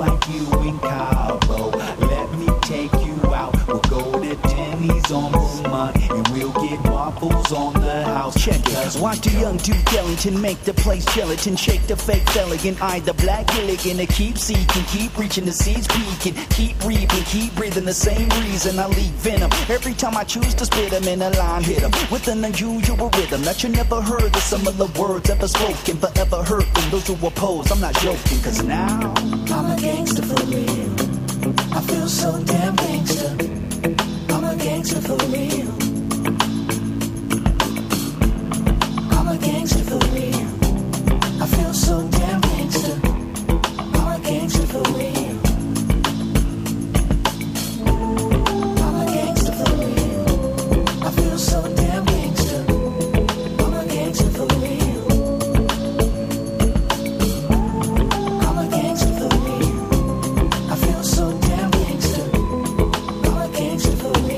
like you in Cabo. Let me take you out. We'll go to Denny's on Rosemont and we'll get waffles on the house. Check it. Watch the young Duke Ellington make the place gelatin, shake the fake elegant, eye the black Gilligan to keep seeking, keep reaching the seeds peaking, keep reaping, keep breathing the same reason I leak venom. Every time I choose to spit them in a line, hit them with an unusual rhythm that you never heard of. Some of the words ever spoken, forever heard from those who oppose. I'm not joking, cause now I'm a gangster for real. I feel so damn gangster. I'm a gangster for real. I'm a gangster for real. I feel so damn gangster. I'm a gangster for real. I'm a gangster for real. I feel so damn gangster. I'm a gangster for real. I'm a gangster for real. I feel so damn gangster. I'm a gangster for real.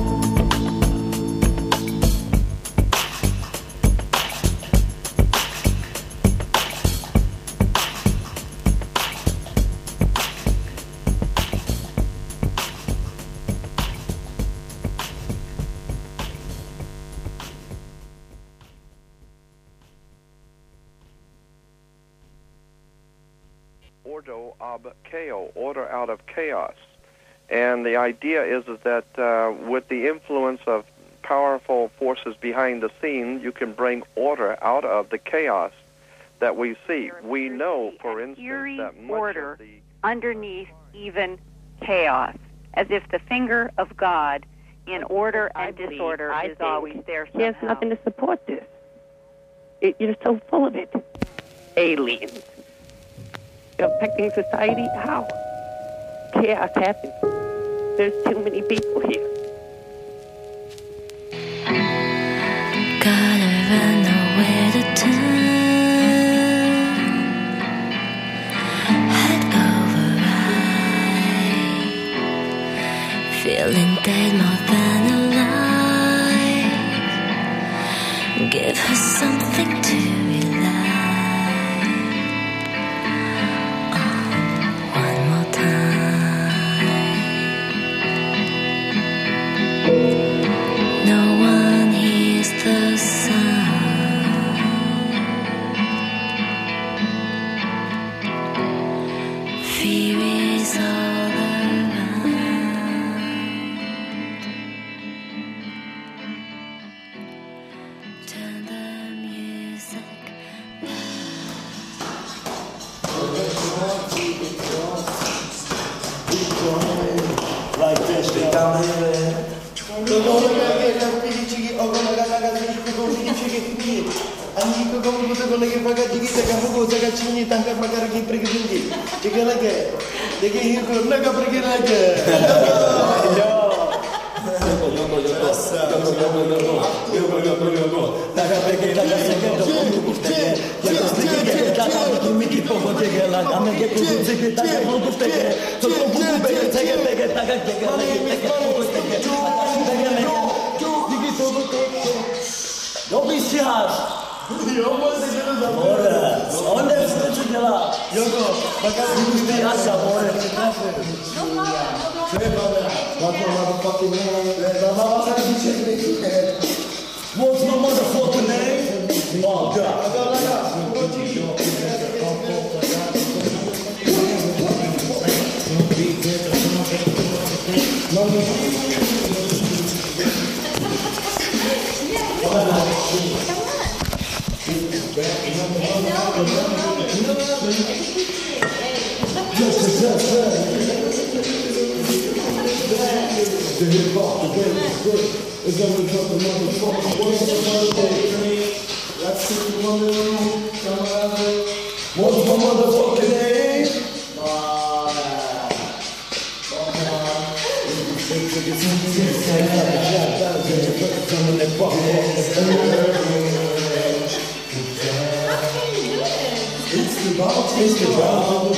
Ordo ab chaos, order out of chaos. And the idea is that with the influence of powerful forces behind the scene, you can bring order out of the chaos that we see. We know, for instance, that much order of the underneath even chaos, as if the finger of God in order and disorder is always there somehow. He has nothing to support this. You're so full of it. Aliens. Affecting society? How? Chaos happens. There's too many people here. Gotta run nowhere to turn. Head over eye. Feeling dead more than alive. Give her something to rely. No one hears the sound. Fear is all around. Turn the music loud. Like this, they down here. Don't be shy. Ora, onde você chega lá? Yoko, bagaço de acha, ora. What's my motherfucking name? Oh, God. The hip hop, the game is good. It's only got the motherfucking what's the motherfucking? That's it, you want to know? What's my motherfucking name? It's the ball.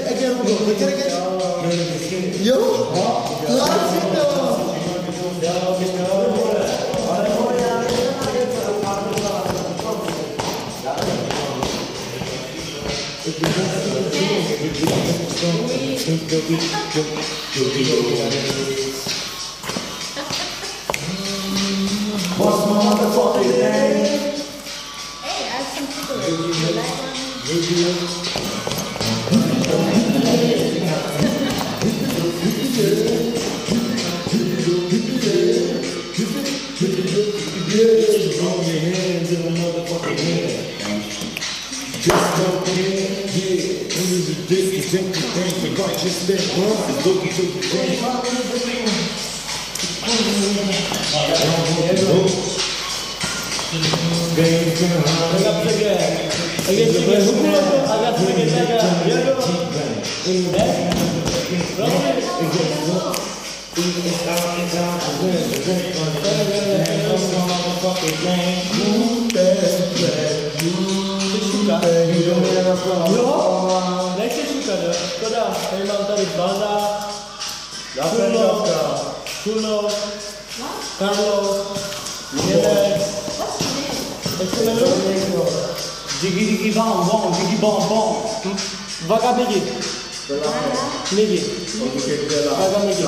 Yo, What's my motherfucking name? Hey, I have some chocolate. You like one? Throw your hands in the motherfucking hand. Just don't care, yeah. When you be dick, you think you think the righteous that run. Looking to the brain. Nechci šukat, škoda, tady mám tady Banda, Šuno, Karlo, Němec, jak se jmenuje? Digi bom. Vaga Migi. Vaga Migi.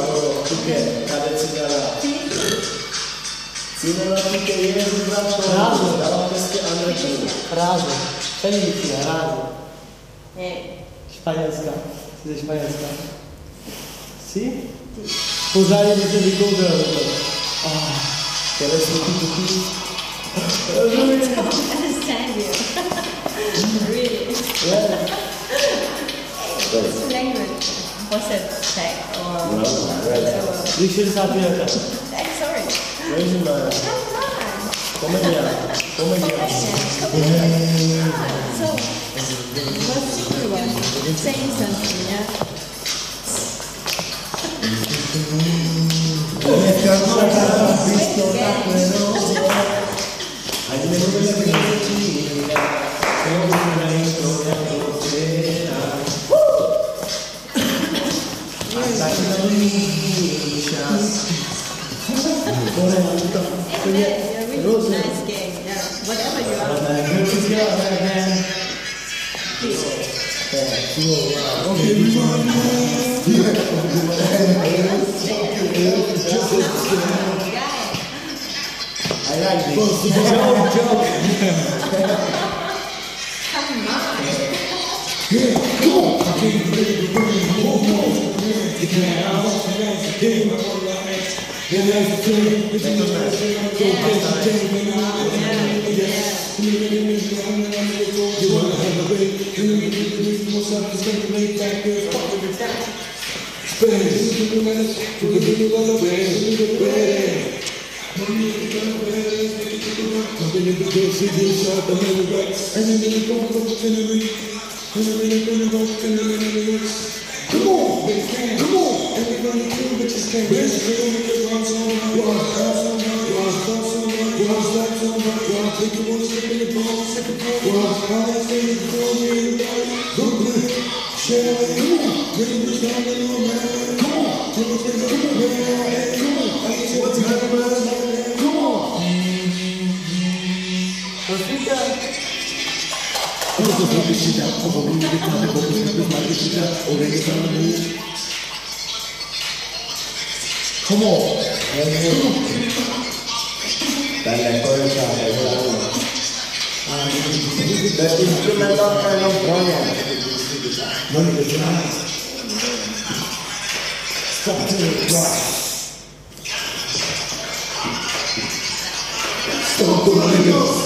Rázo. Felicia, Rázo. Španělska. Jsi ze Španělska. Jsi? Pořádně by se vykouzal. Které jsou ty tuky? Understand you. Really? Yeah. What's the language? Was it Czech or? Když 60 let. Sorry. Nežíme. Komedia. So, what's the one? Saying something, yeah? You're really nice game, yeah. Whatever you are. I like this. Joke. Come Come on. Dale, the instrumental kind of drama. One of the drums. Stop to the rock. Stop to the niggas.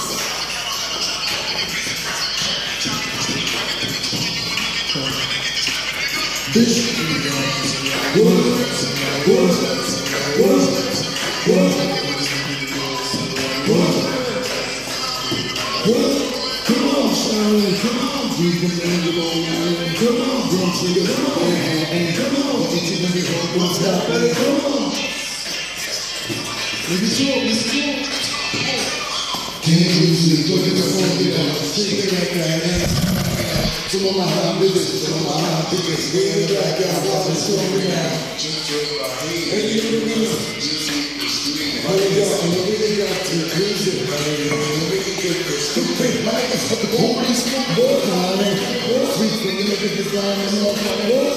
This come on, Sharon, come on, you can land it on island, come on, don't sing it, and come on, what you gonna do, don't stop it, come on. Let me talk. Can't you see, look at the phone, get out, shake it like that, some of my hot business, get it back out, watch it, show me now. Hey, you know, stupid minds of the police, work on it, work, we can look at the ground and walk on it, work.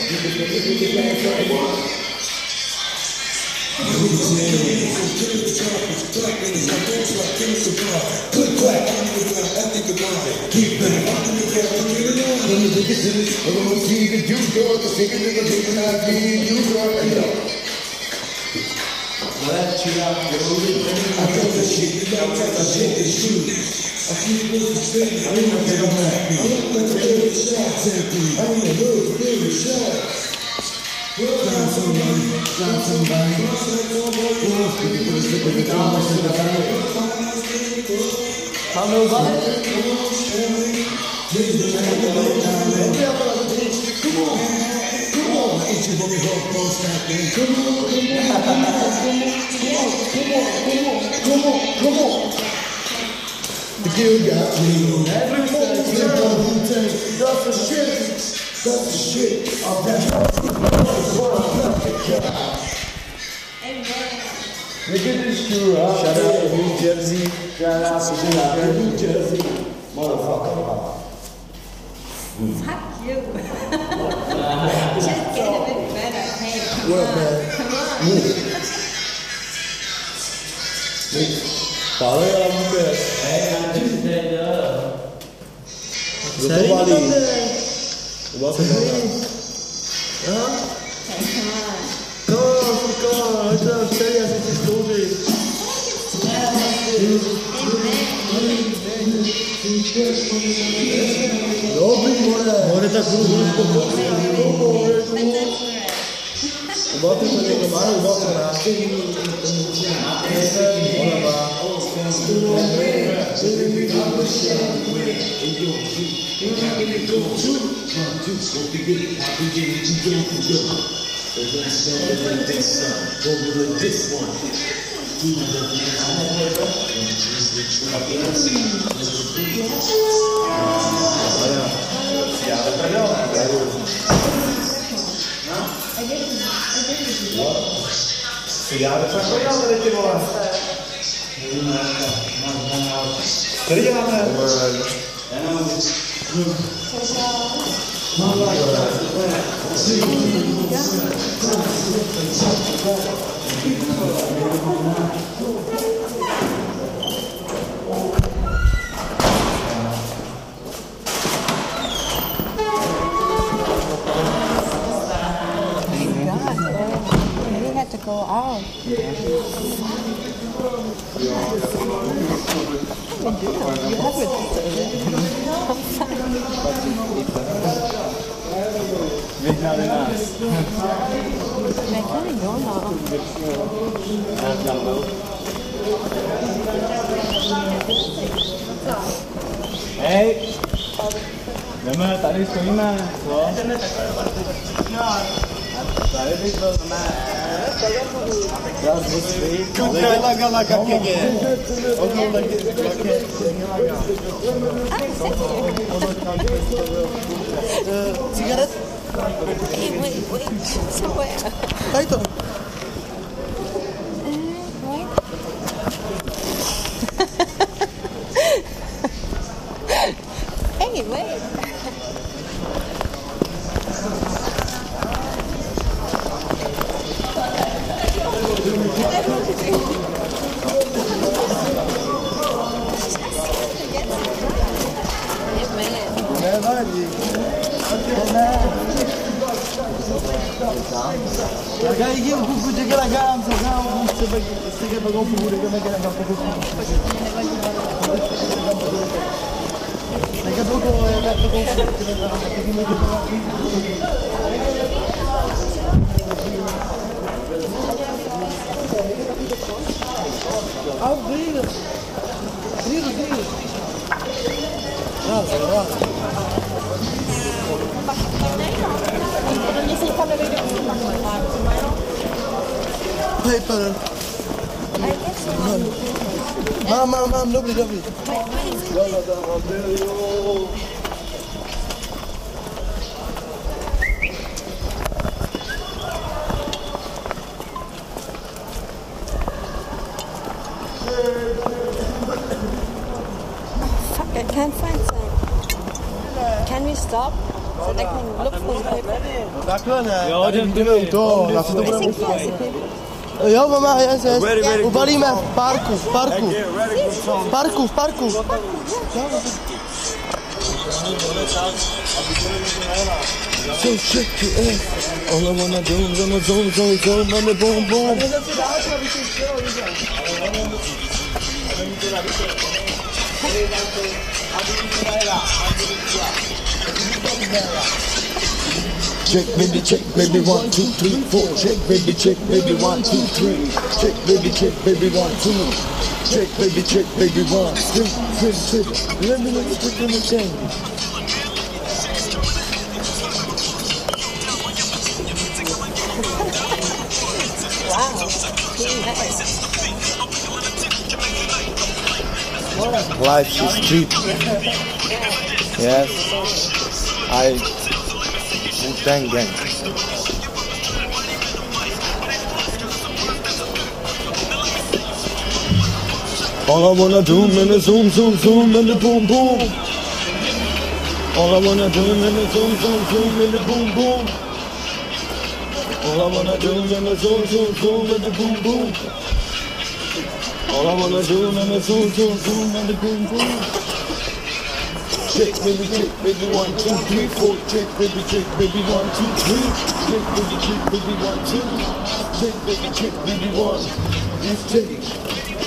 Fuck, I can't find some. Can we stop? Takhle ne. Jo, jdeme to, na co to budeme Jo, mama, yes. Ubalíme v parku. V parku. So shake your ass. All I wanna do is on the zone, on the boom. Check baby 1 2 3 4. Check baby 1 2 3. Check baby 1 2. Check baby 1 3. Let me look at the thing. Life is cheap. Yes, Wu-Tang Gang. All I wanna do in the zoom, in the boom, boom. All I wanna do in the zoom, in the boom, boom. All I wanna do in the zoom, in the boom, boom. All I wanna do in the zoom, in the boom, boom. Check baby 1 2 3 4. Check baby 1 2 3. Check baby 1 2. Check baby 1. Let's take.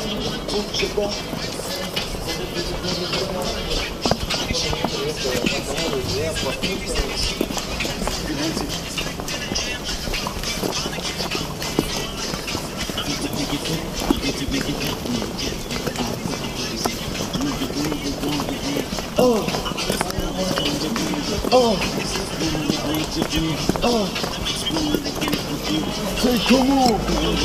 Say come on.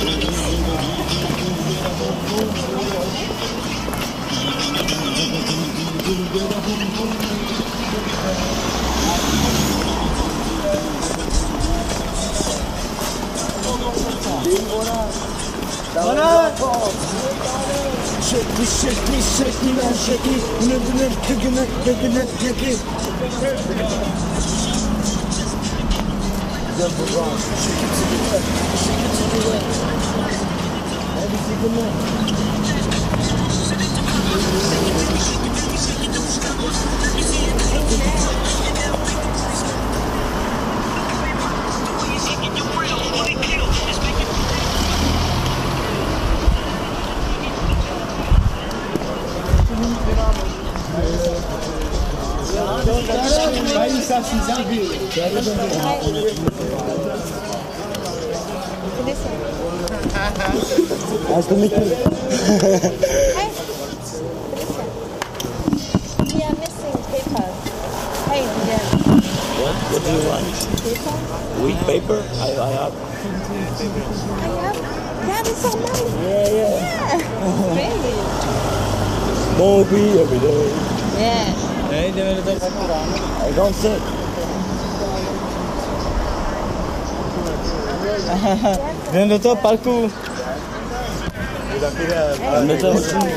Shake Nice to meet you. Hey. We are missing paper. Hey, yeah. What do you want? Paper? Wheat paper? I have. I have? That is so nice. Yeah. Really? Movie every day. Yeah. Hey, I don't sit. Jdem do toho parku. Jdem do toho parku.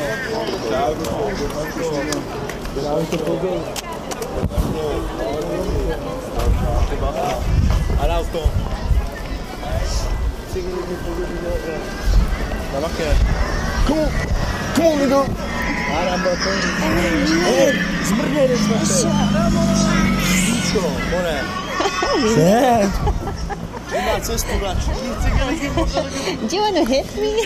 Arauto. Come on, nigga. Do you want to hit me?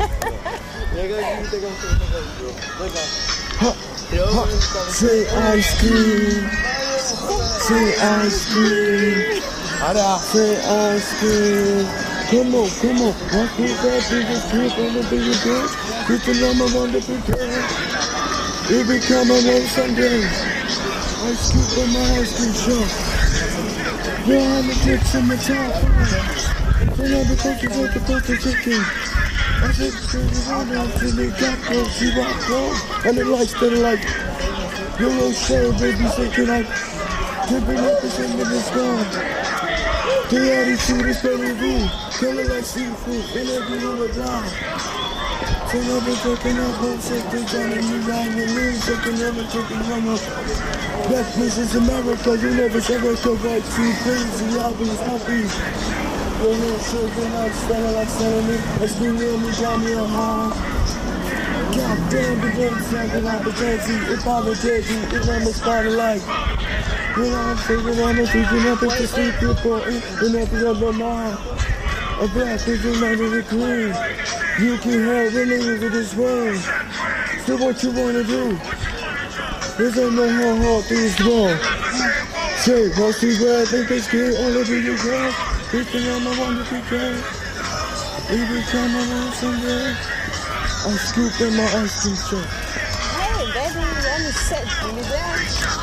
Say ice cream. Say ice cream. Say ice cream. Come on. Walk with that biggest grip on the biggest grip. Put the number on the pretend. It become a one Sunday. Ice cream on my ice cream shop. Yeah, I'm the kicks in the top. Then I become the poker chicken. I said, until they got close, she rock close. And the lights that are like, Euro show, baby, shaking like, dripping up the end of the sky. They already see this baby boo. Color like seafood, and every little blind. Taking up and taking up, whole sister, telling me down the news, taking up and taking up. Black Princess America, you never said I could write too crazy, I'll be happy. You're not shaking out, standing like standing, let's be near me, got me a heart. God damn, the game sounding like a taxi, if I was dead, if I'm a spotlight. When I'm thinking up at the street, people, and everyone but mine. A black person out of the green. You can have really over this world. So what you wanna do? This ain't no hard things wrong. Say, what's the bad? Think it's good all over your girl. This thing I'm a wonderful girl. Every time I want someday, I'm scooping my ice cream truck. Hey, baby, you're on the set. Are you there?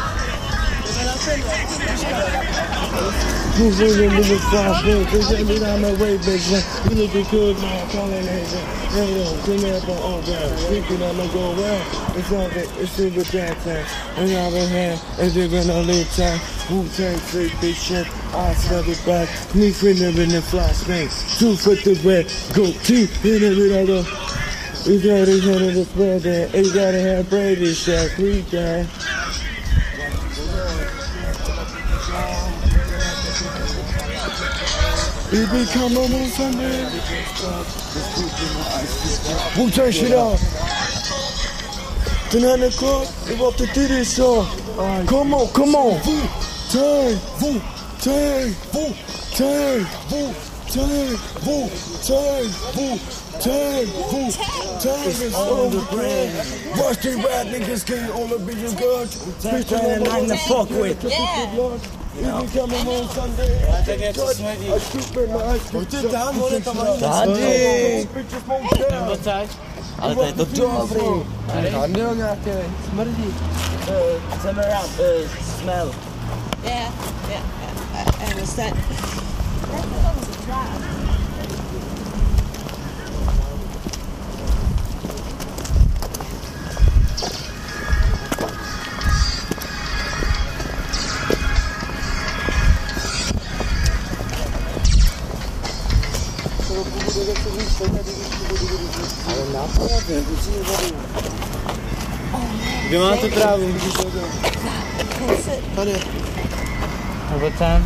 Who's in the flash, man? Cause every time I wait, bitch, you looking good, man. Calling Asia. Hey, yo, come here for all that. Thinking I'ma go well. It's all good, it's in the bad time. And I've been here, and they're gonna leave time. Wu-Tang, straight big shit. I snap it back. Me finger in the flash, man. 2 foot the red, go deep in every other. You gotta have the spread there. You gotta have Brady shot, 3 guys. It become a move Sunday. Wu-Tang shit out. Tonight the club, we about to do this song. Come on, come on. Wu-Tang, Wu-Tang, Wu-Tang, Wu-Tang, Wu-Tang, Wu-Tang, Wu-Tang is all the brand. Rusty rap niggas can't all up in your guts. Bitch, I'm not to fuck with. Yeah. Coming on Sunday. I think it's a sweaty. I shoot in my eyes. Put it down, more than Daddy. Ale to dobry. Daddy on nějaké smrdí. Chceme rád smell. Yeah, I understand. That's the plan. Ale nápadně, tu si nevadí. Kde má tu trávu? Tady. Nebo tam?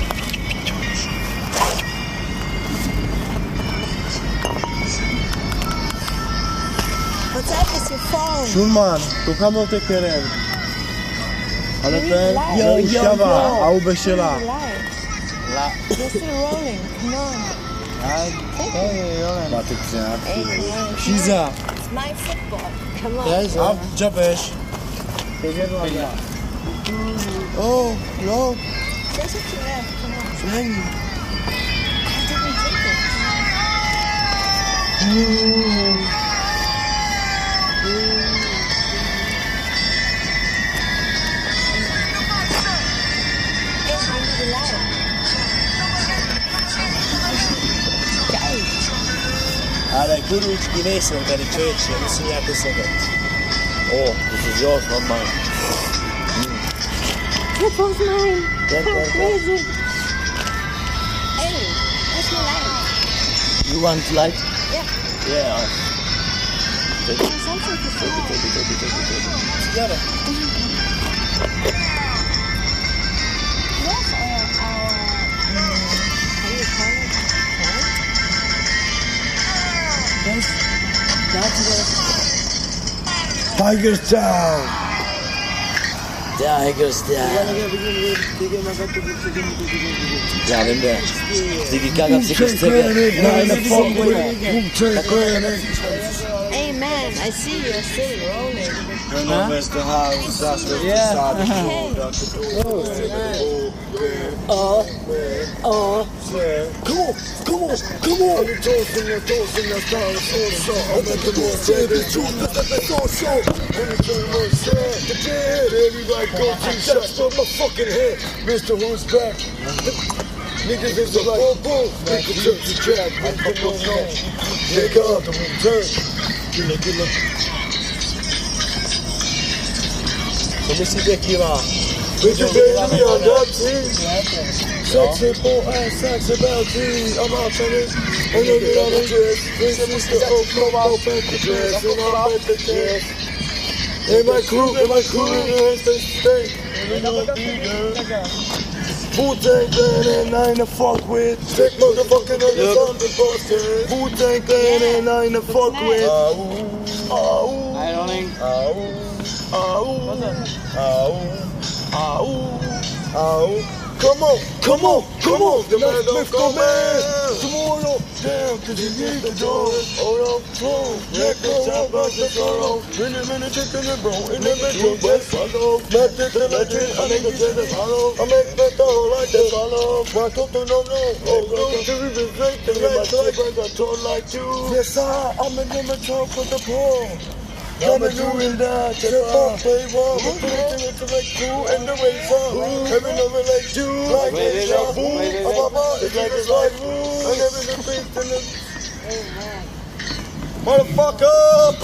What's up? It's your phone. Šulman, koukám o tekerem. Ale ten je ušťava a ubešila. You're still rolling. Come on. Máte 13. Šíza. It's my football. Come on. A džabeš. Oh, no. There's what you left. Come on. Není. I didn't drink it. It's really loud. Ale kuručky nejsou tady člověče, musím nějaké sedět. Oh, this is yours, not mine. That was mine. Get How crazy. Hey, that's my light. You want light? Yeah. Yeah. Take it. There's something to say. Together. Yes, how do you call it? Yes. Tigers down. Tigers down. Já vím, kde. Ty kága v těch Hey man, I see you're still rolling. Where's the house? That's the Yeah. Come on, come on, come on. I'm toasting your style, so I'm at the most sad, the truth is that it's all show. Anything was sad, the dead, everybody go to shots for my fucking head. Mr. Who's back? Niggas is like, oh, boom, nigga took the track, nigga don't know. Nigga up the return. Killer. Co myslíte, Kila? Víte, baby, on that team. Sexy boy and sexy belty. I'm out on it. And then get on the dress. This is the old dress. And I'm at the dress. In my crew, stay. Wu-Tang Clan and I ain't a fuck with. Sick motherfucking niggas on the Boston. Wu-Tang Clan and I ain't a fuck with. Come on. The man don't come in. Tomorrow, damn, cause you need the door. Oh, no, let go about the sorrow. Minute, chicken and bro, in the middle, but follow. Magic, I make a set of follow. I make the door like the follow. My total no. Oh, no, to be the drink, the right side, I got told like you. Yes, I'm a number talk with the poor. I'm doing that, check up, baby. I'm doing to make two and the way from. Every number like you, like it's a boom. It's like it's like boom. And every the beat in the. Motherfucker!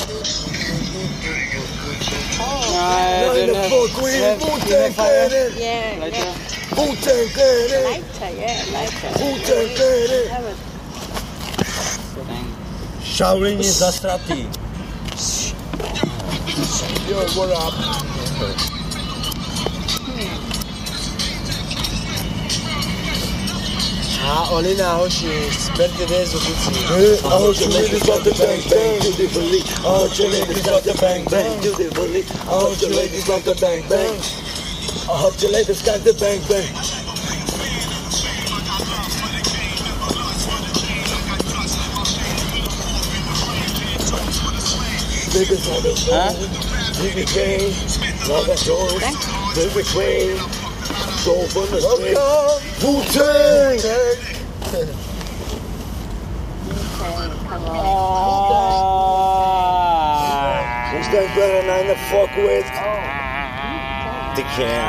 Wu-Tang Clan. Yeah. Wu-Tang Clan. Lighter. Wu-Tang Clan. Shaolin is a strategy. Yo, what up? Oni na hoši, sperte rezu kuci. I hope your ladies love the bang bang, do they believe? I hope your ladies love the bang bang, do they believe? I hope your ladies love the bang bang. I hope your ladies got the bang bang. Niggas on the phone, nigga game, all that doors, every way, go from the street. Wu-Tang! Who's that better than I to fuck with? The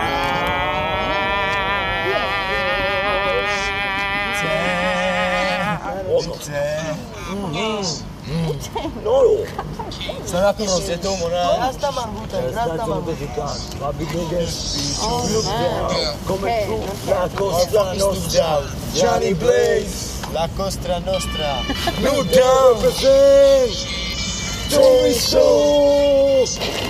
No. Sarà conoscete Mona? Rastaman Babi niggas. Come tu, la Cosa Nostra. Johnny Blaze. La Costra Nostra. New Down present. Tory Soul.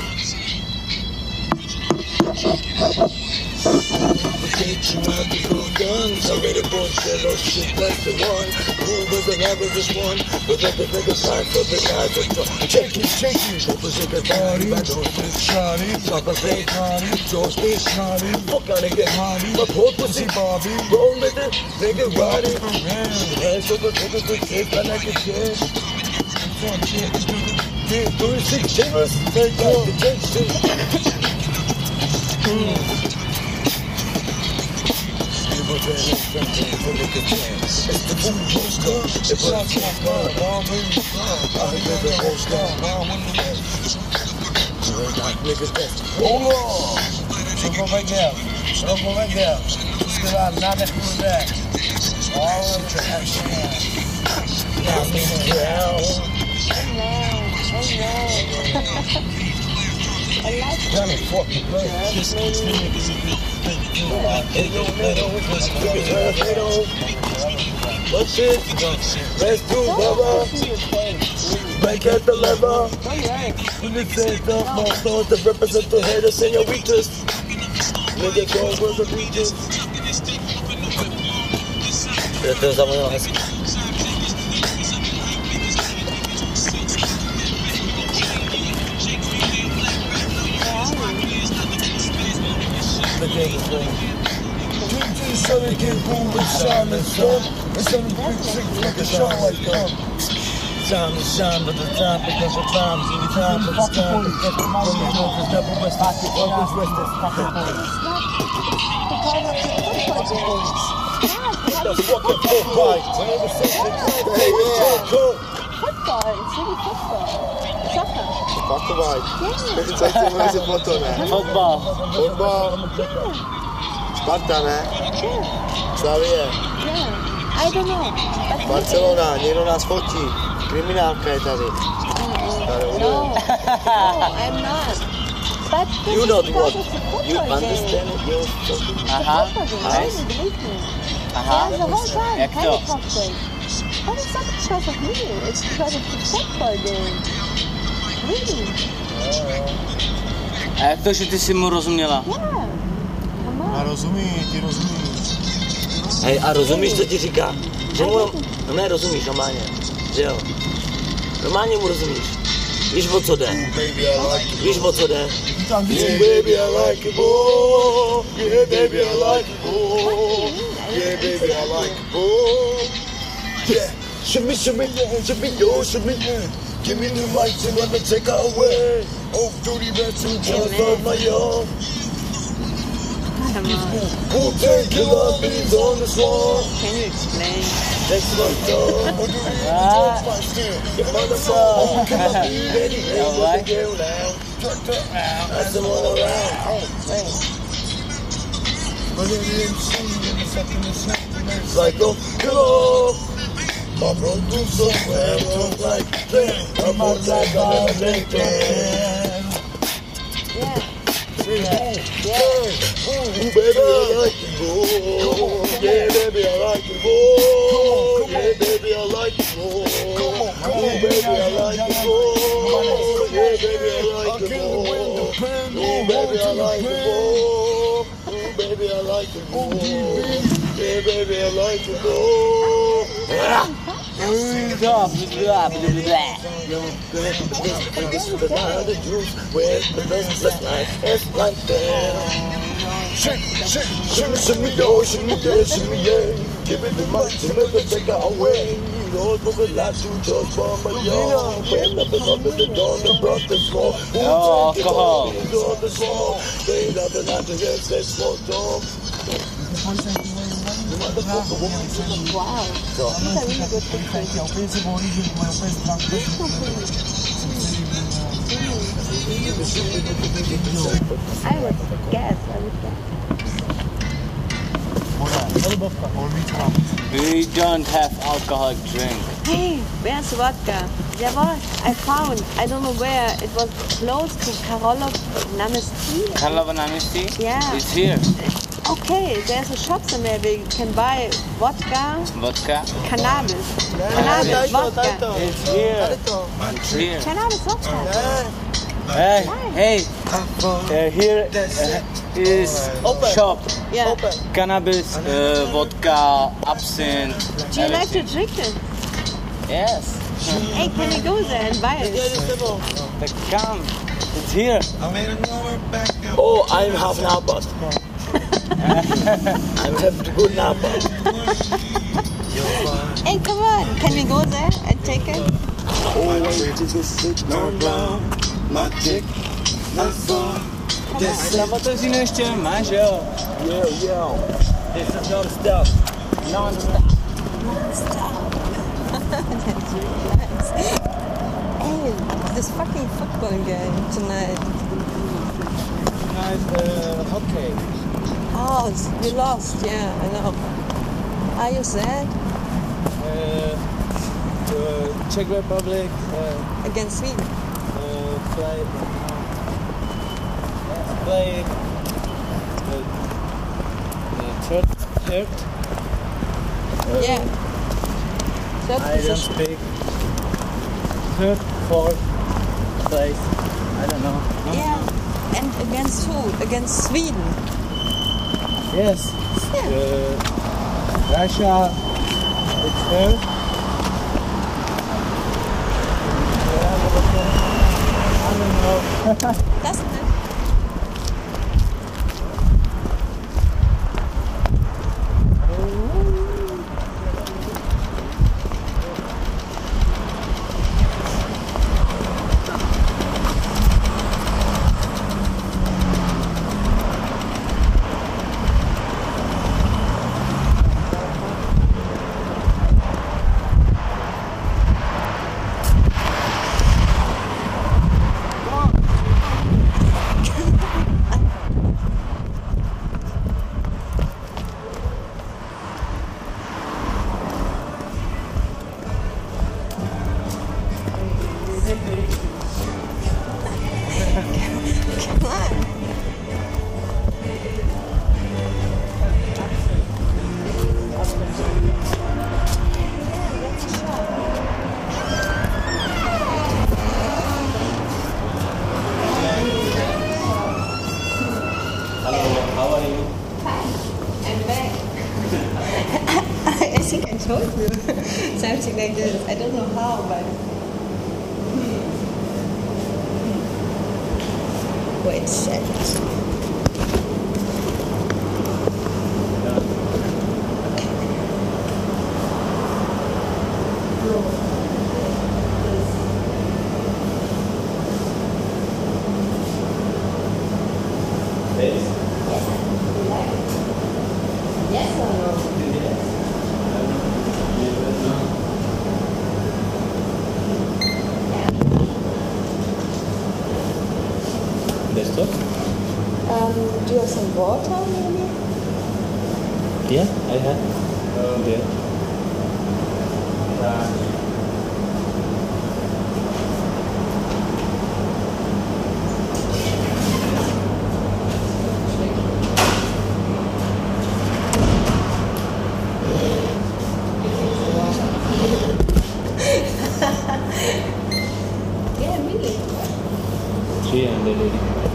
Guns, I read a bullshit, no shit, that's the one. Who was the average one? But let the niggas find for the guys that talk. Shake it. Papa shake a body, I don't think shoddy. Papa say honey, George be honey. Fuck out and get honey. My poor pussy Bobby. Roll with it, nigga ride it. Hands over niggas with kids, I like a kid. Kid, 36 shivers, take out the tension. Johnny fucking What's it? Let's do, Baba. Break at the lever. When you say the monsters that represent the haters, senoritas. Nigga, go where the beaches. To zamoją hezky. The game is going. Dream so they get boom with silence, son. It's on the big trick like a show like that. Time to shine, but the time because the time's in time, but it's time to get the money. It's never rested, always rested. The fucking football. Hey, Football, it's really football. Soccer. Fatto vai. Perché c'è il mese bottone. Football. Spartan, Stavi, I don't know. Barcelona, njeno nas hoći. Kriminalka je tady. No, I'm not. But you know what? You understand it? It's a football game. Believe me. Aha. Yeah, the whole time. Jak Kind to? of cocktail. But it's not because of me. It's because of the football game. Really? A jak to, že ty jsi mu rozuměla? Yeah. Come on. A rozumí, ti rozumí. Hej, a rozumíš, co ti říká? Že mu, no ne, rozumíš normálně, že jo? Normálně mu rozumíš. Víš, o co jde? Víš, o co jde? Yeah, baby, I like it, boy. Yeah, baby, I like it, boy. Yeah, baby, I like it, boy. Yeah, shimmy, shimmy, shimmy, yo, shimmy. Give me the mic and let me take her away. Off duty, that's who just on my own. Come on. Wu-Tang Killer bees on the swarm. Can you explain? That's my dog. What do you do? My still. Your mother phone. Can I be ready? Let the girl down. That's the one around. Oh, man. But it didn't see in the second and second. Psycho killer. My producer, where I don't like that. I'm on like I'm Yeah. Ooh, baby, I like it, boy. Yeah, baby, I like it, boy. Yeah, baby, I like it, boy. Ooh, baby, I like it, boy. Yeah, baby, I like it, boy. Ooh, baby, I like it, boy. Ooh, baby, I like it, boy. Yeah, baby, I like it, boy. Shimmy, yo, shimmy, yeah, shimmy, yeah. Give it the mic to never take it away. Lord, for the last two just for my young. When the best of the dawn, the brought the smoke. Oh, alcohol. They love the night against that smoke dog. Wow. These are really good pictures. I would guess. We don't have alcoholic drink. Hey, where's vodka? There was. I found. I don't know where. It was close to Karolov Namesti. Karolov Namesti? Yeah. It's here. Okay, there's a shop somewhere where you can buy vodka. Vodka? Cannabis. Cannabis, vodka. It's here. It's here. Cannabis vodka. Hey, here is shop. Yeah. Cannabis, vodka, absinthe. Do you like to drink it? Yes. Hey, can we go there and buy it? Come, it's here. Oh, I'm half Nabat. I'm having a good Nabat. Hey, come on. Can we go there and take it? Oh, wait, is this it? No, no. My dick, my phone. Lavatozino ještě máš, jo? Yo. This is non-stop. Non-stop. Non-stop. That's really nice. Hey, this fucking football game tonight. Tonight, hockey. Oh, you lost. Yeah, I know. Are you sad? Czech Republic. Against Sweden. Play third. Yeah. Third I don't position. speak. Third, fourth place. I don't know. Yeah. And against who? Against Sweden. Yes. Yeah. Russia. It's third. I don't know. Doesn't it? everything like this. I don't know how, but... Wait a second. Yes or no? Desktop? Do you have some water maybe? Yeah, I have. There. Yeah, really. 380.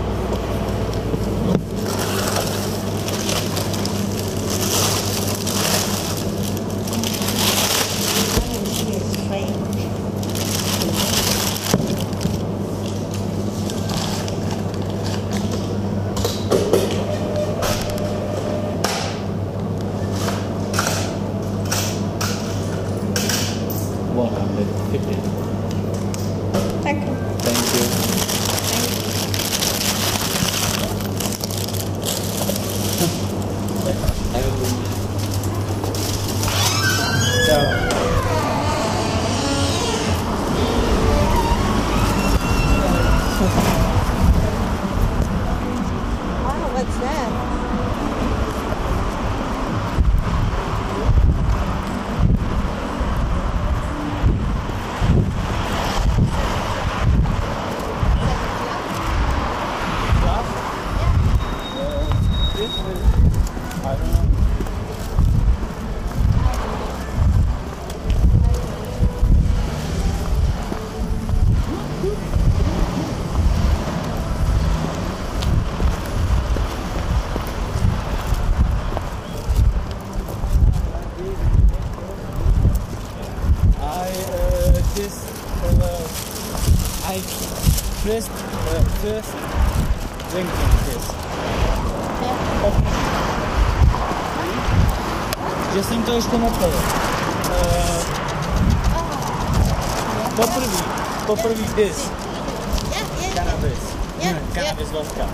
Thank you. Thank you. Wow, what's that? I don't know. I first drinking this. Že jsem to ještě nepil. Poprvé this. Cannabis. Cannabis vodka.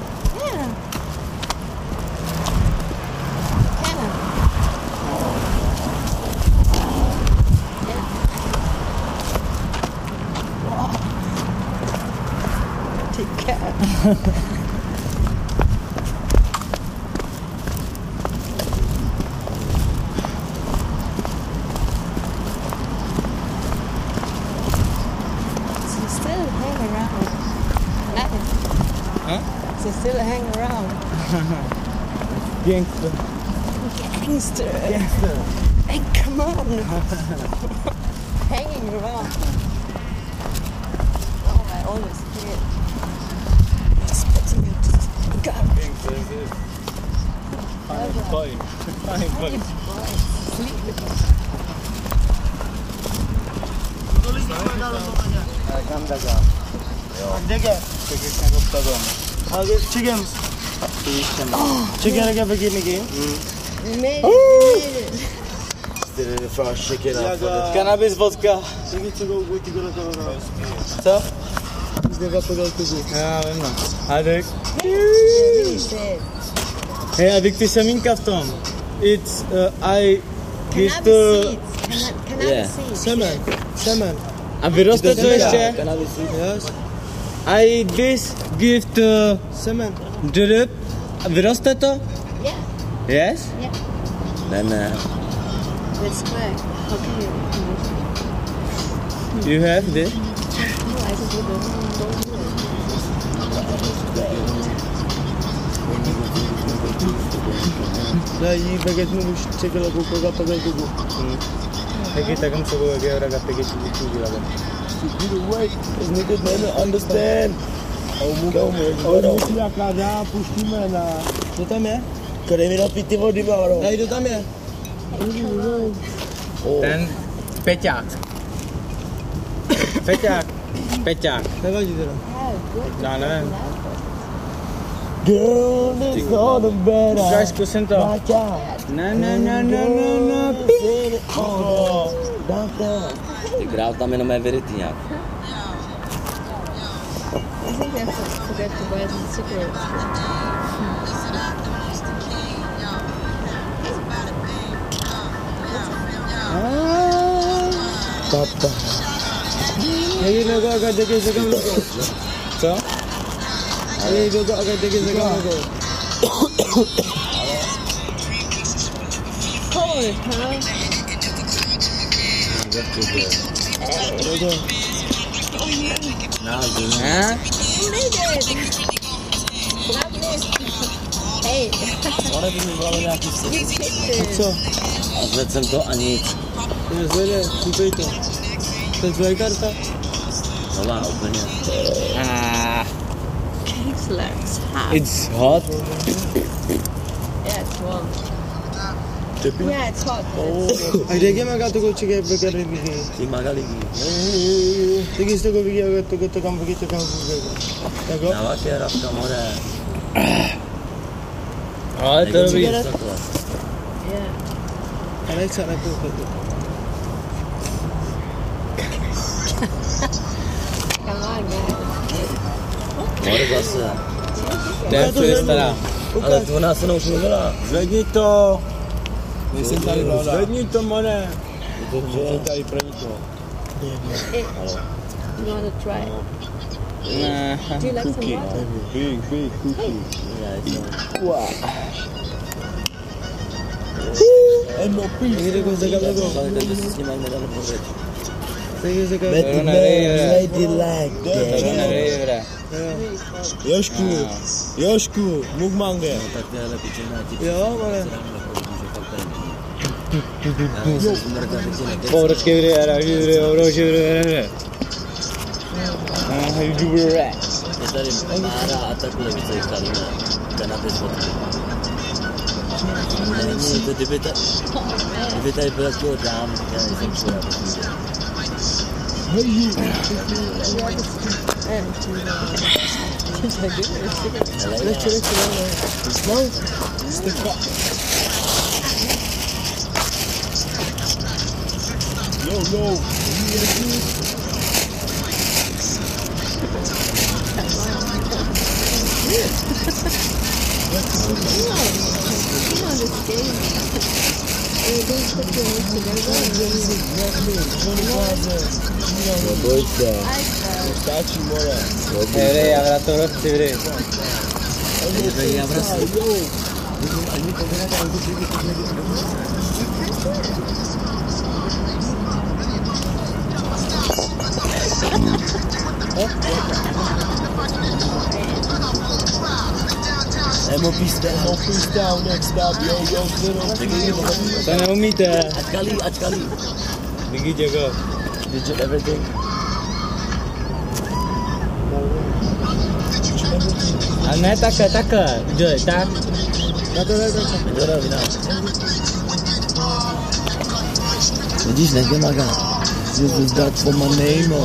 They still hang around. Gangster. Gangster. Gangster. Hey, come on. Hanging around. Oh, I always hear it. Spitting it. God. Gangster is it. Fine boy. Fine boy. Sleep with Chicken. Chicken again, again. We made it. Still in the first chicken up. Cannabis vodka. Co? Já vím. Adek. Hej, Adek, ty semínka v tom. It's, I give to... Cannabis seeds. Semen. A vyroste to ještě? Yes. I this give to semen. Drip. A vyroste to? Yeah. Yes? Yeah. Then That's correct. How can you? You have this? No, I just don't do it. لا يبقى مش شكل ابو كذا بقى كذا Taky tak हम सबको आगे और आगे taky चीज़ लगा. Wait, is niggas never understand. Musí kada pustíme na. Co tam je? Kde mi napít ty vody, Máro? Nejdu tam je. Ten Peťák. Peťák. Nevadí teda. Já nevím. Girl is on the bed. Ukáž, zkusím to. Ty král tam jenom je vyrytý nějak. I think I forgot to buy some cigarettes. Papa. ये लोगों का देखे जगह लोगों. Co? ये लोगों का देखे जगह लोगों. Cold, huh? Huh? You made it! Hey! You picked it! A zvedl jsem to a nic. Nezvede, kupej to. To je tvoje karta? Nová úplně. Excellent. It's hot. Yeah, it's warm. Yeah, it's hot. A kde je maga to koče ke bekare bigi? Ty Magali. Ty किसको को bigi अगर तो काम bigi तो काम bigi. Tako? Dává si Rafka more. Ale to by... Yeah. Alex ana to करते. Come on, guys. More zase. To je stará. Ale to nás se už mluvila. Zvedni to. Nejsem tady vláda. Zvedni to, more. Nejsem tady pro nikoho. Hey, you want to try it? Do you like some water? Big cookie. Wow. MOP. ये देखो जगह लोगों. सही जगह. Lady like that. Jošku, mukbange. Jo, more. Počkej, videa. Je tady Mára a takhle, víš, co jich tady na kanapě fotky. Není to, kdyby tady byl takový dám, já nejsem přijel. Yo. Pojďte. Stačí, more. Dobrý, já vrát to hrozí, dobrý. Já vrát to. MOP's down, next stop, yo, To neumíte. Ačkali. Bigi Jago. Did everything. A ne takhle. Dělej, tak. Vidíš, nechme Maga. This is that for my name.